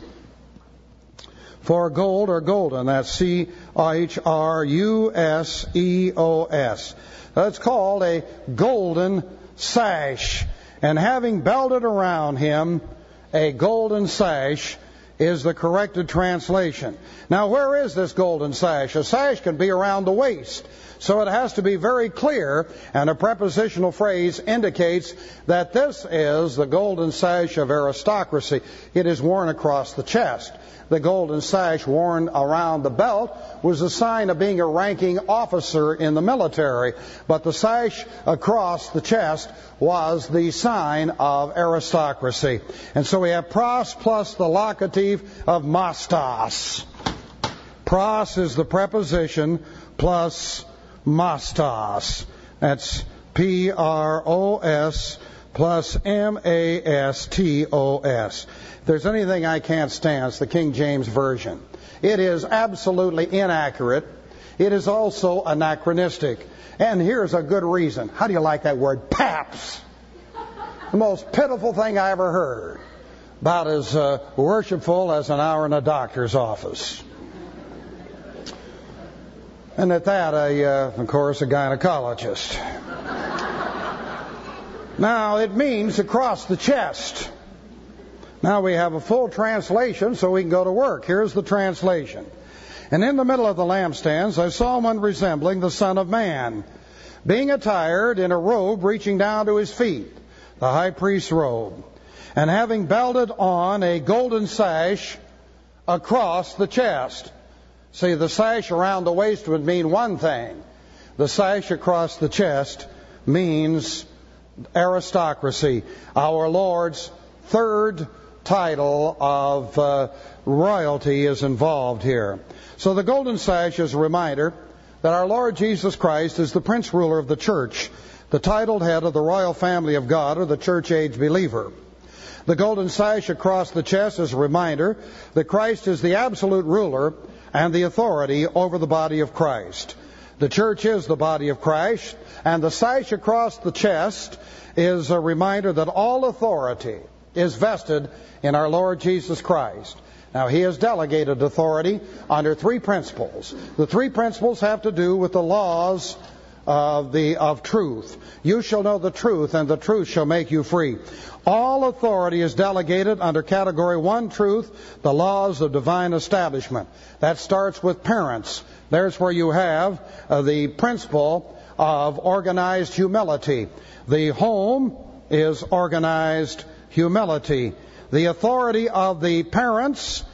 for gold or golden. That's C H R U S E O S. That's called a golden sash. And having belted around him a golden sash is the corrected translation. Now, where is this golden sash? A sash can be around the waist, so it has to be very clear, and a prepositional phrase indicates that this is the golden sash of aristocracy. It is worn across the chest. The golden sash worn around the belt was a sign of being a ranking officer in the military, but the sash across the chest was the sign of aristocracy. And so we have pros plus the locative of mastos. Pros is the preposition plus mastos. That's P R O S plus M A S T O S. If there's anything I can't stand, it's the King James Version. It is absolutely inaccurate. It is also anachronistic. And here's a good reason. How do you like that word? Paps. The most pitiful thing I ever heard. About as uh, worshipful as an hour in a doctor's office. And at that, a, uh, of course, a gynecologist. Now, it means across the chest. Now we have a full translation so we can go to work. Here's the translation. And in the middle of the lampstands I saw one resembling the Son of Man, being attired in a robe reaching down to his feet, the high priest's robe, and having belted on a golden sash across the chest. See, the sash around the waist would mean one thing. The sash across the chest means aristocracy. Our Lord's third title of uh, royalty is involved here. So the golden sash is a reminder that our Lord Jesus Christ is the Prince Ruler of the Church, the titled head of the royal family of God, or the church-age believer. The golden sash across the chest is a reminder that Christ is the absolute ruler and the authority over the body of Christ. The church is the body of Christ, and the sash across the chest is a reminder that all authority is vested in our Lord Jesus Christ. Now, he has delegated authority under three principles. The three principles have to do with the laws of the of truth. You shall know the truth, and the truth shall make you free. All authority is delegated under category one, truth, the laws of divine establishment. That starts with parents. There's where you have uh, the principle of organized humility. The home is organized humility. The authority of the parents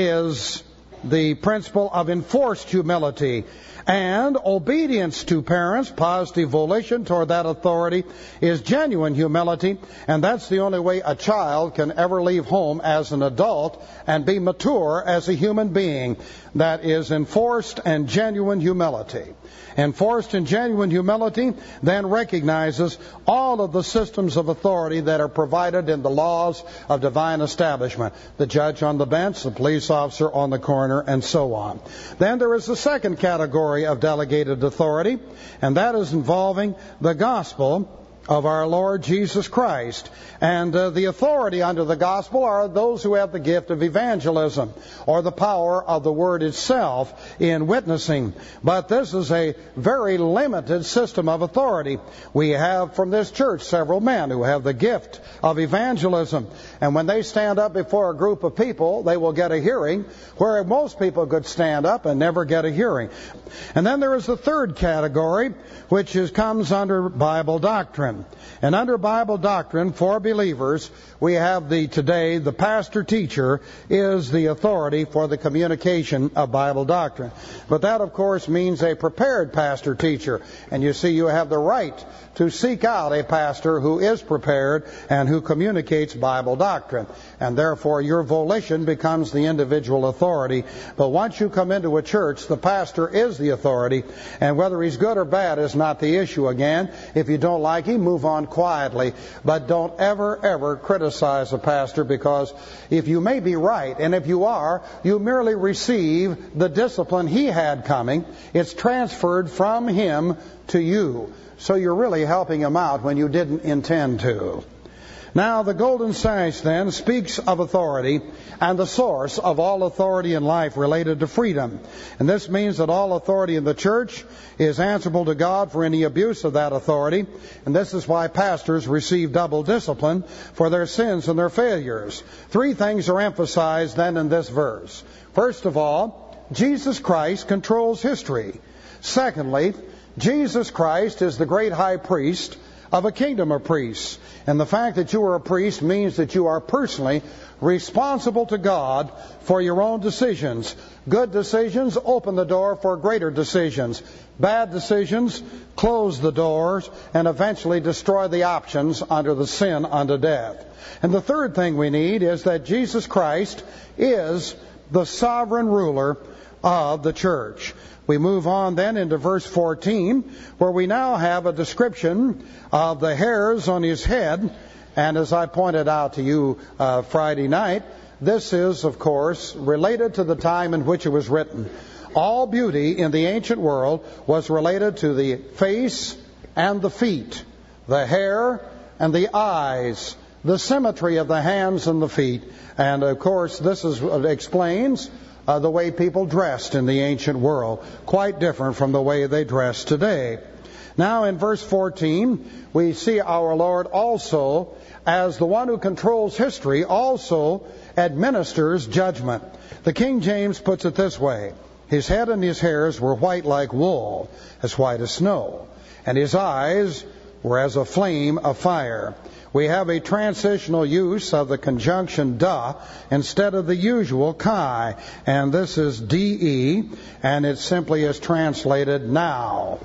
is the principle of enforced humility. And obedience to parents, positive volition toward that authority, is genuine humility. And that's the only way a child can ever leave home as an adult and be mature as a human being. That is enforced and genuine humility. Enforced and genuine humility then recognizes all of the systems of authority that are provided in the laws of divine establishment. The judge on the bench, the police officer on the corner, and so on. Then there is the second category of delegated authority, and that is involving the gospel of our Lord Jesus Christ. And uh, the authority under the gospel are those who have the gift of evangelism, or the power of the word itself in witnessing. But this is a very limited system of authority. We have from this church several men who have the gift of evangelism. And when they stand up before a group of people, they will get a hearing, where most people could stand up and never get a hearing. And then there is the third category, which is, comes under Bible doctrine. And under Bible doctrine, for believers, we have the today, the pastor-teacher is the authority for the communication of Bible doctrine. But that, of course, means a prepared pastor-teacher. And you see, you have the right to seek out a pastor who is prepared and who communicates Bible doctrine. And therefore, your volition becomes the individual authority. But once you come into a church, the pastor is the authority. And whether he's good or bad is not the issue again. If you don't like him, move on quietly. But don't ever, ever criticize a pastor, because if you may be right, and if you are, you merely receive the discipline he had coming. It's transferred from him to you. So you're really helping him out when you didn't intend to. Now, the Golden Sash then speaks of authority and the source of all authority in life related to freedom. And this means that all authority in the church is answerable to God for any abuse of that authority. And this is why pastors receive double discipline for their sins and their failures. Three things are emphasized then in this verse. First of all, Jesus Christ controls history. Secondly, Jesus Christ is the great high priest of a kingdom of priests. And the fact that you are a priest means that you are personally responsible to God for your own decisions. Good decisions open the door for greater decisions. Bad decisions close the doors and eventually destroy the options under the sin unto death. And the third thing we need is that Jesus Christ is the sovereign ruler of the church. We move on then into verse fourteen, where we now have a description of the hairs on his head. And as I pointed out to you uh, Friday night, this is, of course, related to the time in which it was written. All beauty in the ancient world was related to the face and the feet, the hair and the eyes, the symmetry of the hands and the feet. And, of course, this is what explains Uh, the way people dressed in the ancient world, quite different from the way they dress today. Now in verse fourteen, we see our Lord also, as the one who controls history, also administers judgment. The King James puts it this way: his head and his hairs were white like wool, as white as snow, and his eyes were as a flame of fire. We have a transitional use of the conjunction da instead of the usual kai. And this is de, and it simply is translated now.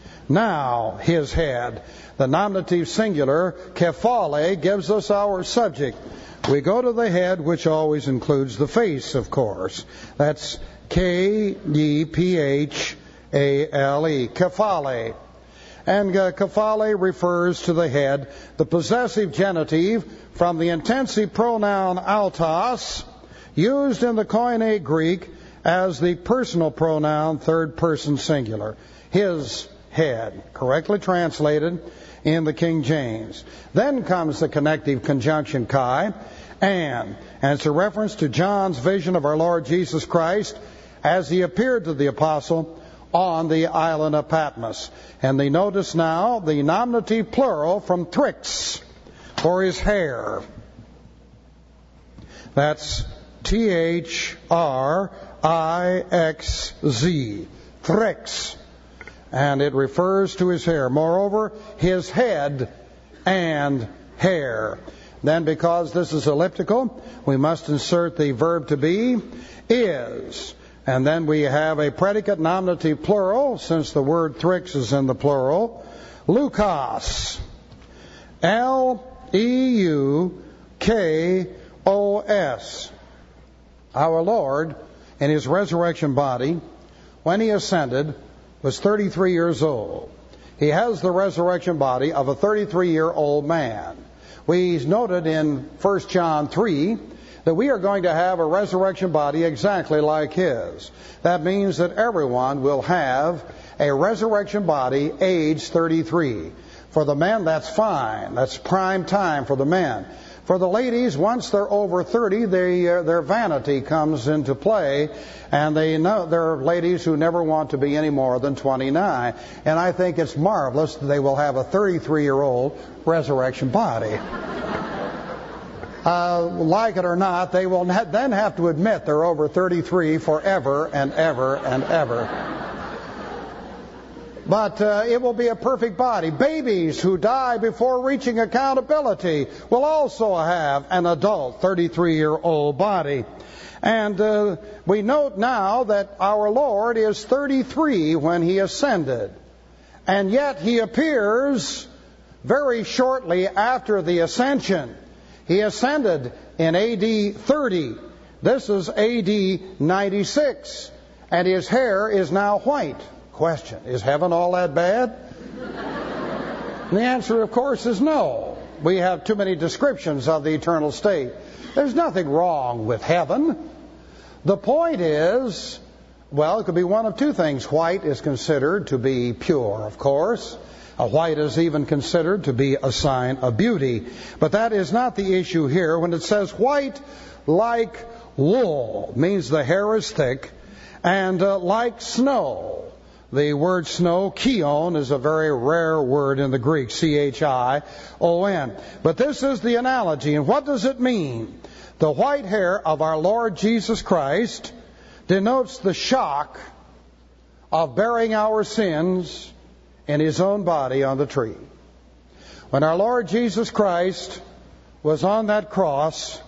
Now, his head. The nominative singular, kephale, gives us our subject. We go to the head, which always includes the face, of course. That's K E P H A L E, kephale. And uh, kephale refers to the head, the possessive genitive from the intensive pronoun autos, used in the Koine Greek as the personal pronoun third person singular. His head, correctly translated in the King James. Then comes the connective conjunction kai, and, and it's a reference to John's vision of our Lord Jesus Christ as he appeared to the apostle on the island of Patmos. And they notice now the nominative plural from thrix, for his hair. That's T H R I X Z, thrix. And it refers to his hair. Moreover, his head and hair. Then, because this is elliptical, we must insert the verb to be, is. And then we have a predicate nominative plural, since the word thrix is in the plural. Leukos. L E U K O S. Our Lord, in his resurrection body, when he ascended, was thirty-three years old. He has the resurrection body of a thirty-three-year-old man. We noted in First John three that we are going to have a resurrection body exactly like his. That means that everyone will have a resurrection body age thirty-three. For the men, that's fine. That's prime time for the men. For the ladies, once they're over thirty, they, uh, their vanity comes into play, and they know there are ladies who never want to be any more than twenty-nine. And I think it's marvelous that they will have a thirty-three-year-old resurrection body. Uh, like it or not, they will then have to admit they're over thirty-three forever and ever and ever. But uh, it will be a perfect body. Babies who die before reaching accountability will also have an adult thirty-three-year-old body. And uh, we note now that our Lord is thirty-three when he ascended. And yet he appears very shortly after the ascension. He ascended in A D thirty. This is A D ninety-six. And his hair is now white. Question, is heaven all that bad? And the answer, of course, is no. We have too many descriptions of the eternal state. There's nothing wrong with heaven. The point is, well, it could be one of two things. White is considered to be pure, of course. A white is even considered to be a sign of beauty. But that is not the issue here. When it says white like wool, means the hair is thick, and uh, like snow. The word snow, chion, is a very rare word in the Greek, C H I O N. But this is the analogy, and what does it mean? The white hair of our Lord Jesus Christ denotes the shock of bearing our sins in his own body on the tree. When our Lord Jesus Christ was on that cross,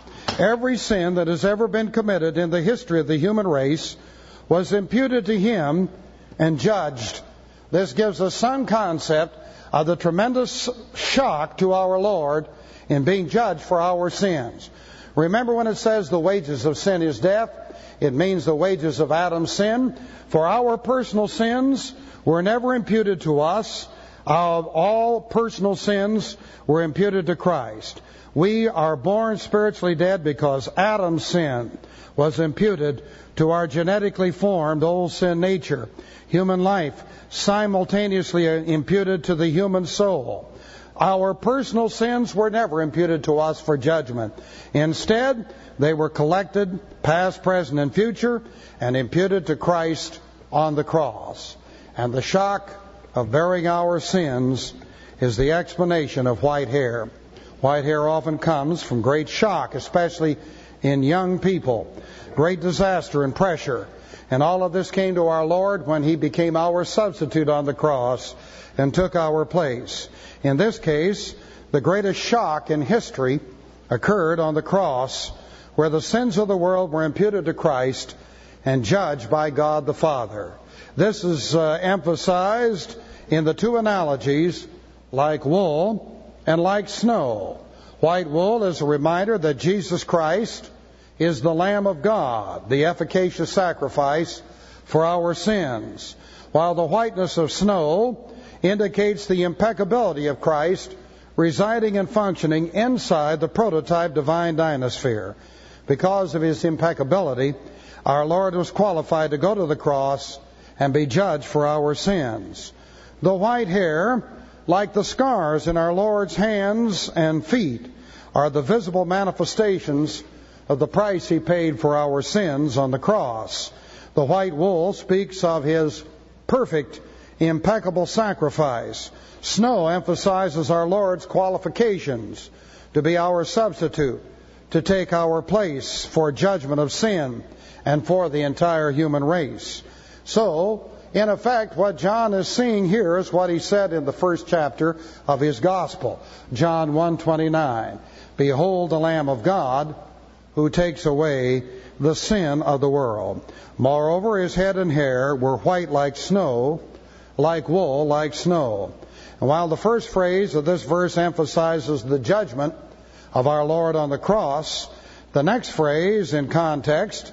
every sin that has ever been committed in the history of the human race was imputed to him and judged. This gives us some concept of the tremendous shock to our Lord in being judged for our sins. Remember when it says the wages of sin is death? It means the wages of Adam's sin. For our personal sins were never imputed to us. Of all personal sins were imputed to Christ. We are born spiritually dead because Adam's sin was imputed to our genetically formed old sin nature. Human life simultaneously imputed to the human soul. Our personal sins were never imputed to us for judgment. Instead, they were collected, past, present, and future, and imputed to Christ on the cross. And the shock of bearing our sins is the explanation of white hair. White hair often comes from great shock, especially in young people. Great disaster and pressure. And all of this came to our Lord when he became our substitute on the cross and took our place. In this case, the greatest shock in history occurred on the cross, where the sins of the world were imputed to Christ and judged by God the Father. This is uh, emphasized in the two analogies, like wool and like snow. White wool is a reminder that Jesus Christ is the Lamb of God, the efficacious sacrifice for our sins, while the whiteness of snow indicates the impeccability of Christ residing and functioning inside the prototype divine dynasphere. Because of his impeccability, our Lord was qualified to go to the cross and be judged for our sins. The white hair, like the scars in our Lord's hands and feet, are the visible manifestations of the price he paid for our sins on the cross. The white wool speaks of his perfect, impeccable sacrifice. Snow emphasizes our Lord's qualifications to be our substitute, to take our place for judgment of sin and for the entire human race. So, in effect, what John is seeing here is what he said in the first chapter of his gospel, John one twenty-nine. Behold the Lamb of God who takes away the sin of the world. Moreover, his head and hair were white like snow, like wool, like snow. And while the first phrase of this verse emphasizes the judgment of our Lord on the cross, the next phrase in context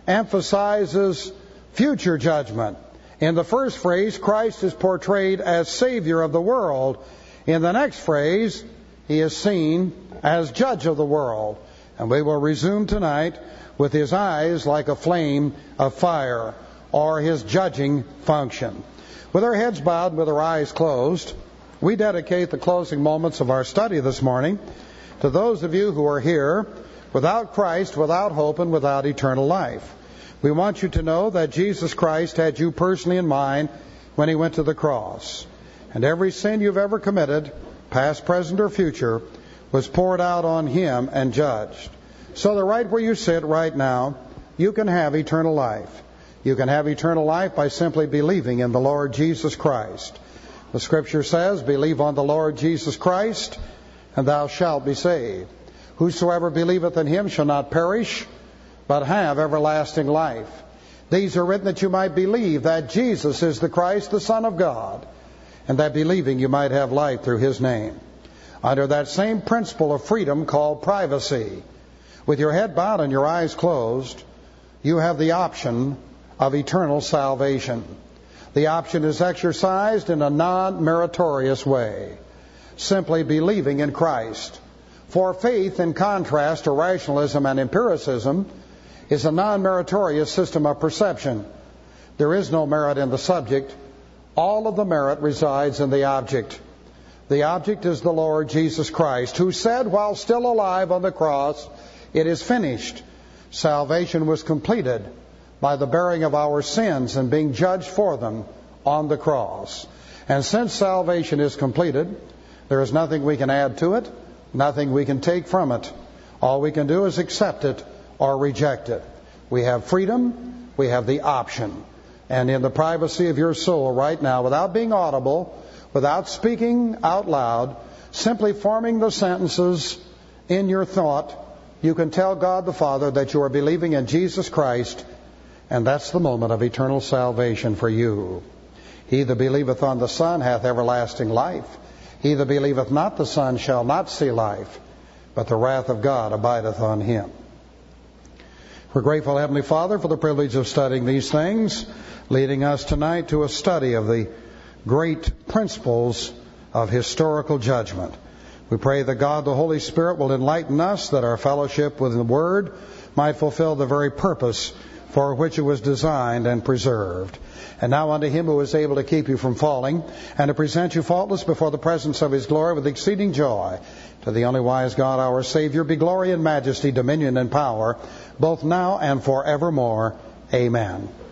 emphasizes future judgment. In the first phrase, Christ is portrayed as Savior of the world. In the next phrase, he is seen as Judge of the world. And we will resume tonight with his eyes like a flame of fire, or his judging function. With our heads bowed, with our eyes closed, we dedicate the closing moments of our study this morning to those of you who are here without Christ, without hope, and without eternal life. We want you to know that Jesus Christ had you personally in mind when he went to the cross. And every sin you've ever committed, past, present, or future, was poured out on him and judged. So that right where you sit right now, you can have eternal life. You can have eternal life by simply believing in the Lord Jesus Christ. The Scripture says, believe on the Lord Jesus Christ, and thou shalt be saved. Whosoever believeth in him shall not perish, but have everlasting life. These are written that you might believe that Jesus is the Christ, the Son of God, and that believing you might have life through his name. Under that same principle of freedom called privacy, with your head bowed and your eyes closed, you have the option of eternal salvation. The option is exercised in a non-meritorious way, simply believing in Christ. For faith, in contrast to rationalism and empiricism, is a non-meritorious system of perception. There is no merit in the subject. All of the merit resides in the object. The object is the Lord Jesus Christ, who said while still alive on the cross, "It is finished." Salvation was completed by the bearing of our sins and being judged for them on the cross. And since salvation is completed, there is nothing we can add to it, nothing we can take from it. All we can do is accept it or reject it. We have freedom, we have the option. And in the privacy of your soul right now, without being audible, without speaking out loud, simply forming the sentences in your thought, you can tell God the Father that you are believing in Jesus Christ, and that's the moment of eternal salvation for you. He that believeth on the Son hath everlasting life. He that believeth not the Son shall not see life, but the wrath of God abideth on him. We're grateful, Heavenly Father, for the privilege of studying these things, leading us tonight to a study of the great principles of historical judgment. We pray that God, the Holy Spirit, will enlighten us, that our fellowship with the Word might fulfill the very purpose for which it was designed and preserved. And now unto him who is able to keep you from falling, and to present you faultless before the presence of his glory with exceeding joy, to the only wise God, our Savior, be glory and majesty, dominion and power, both now and forevermore. Amen.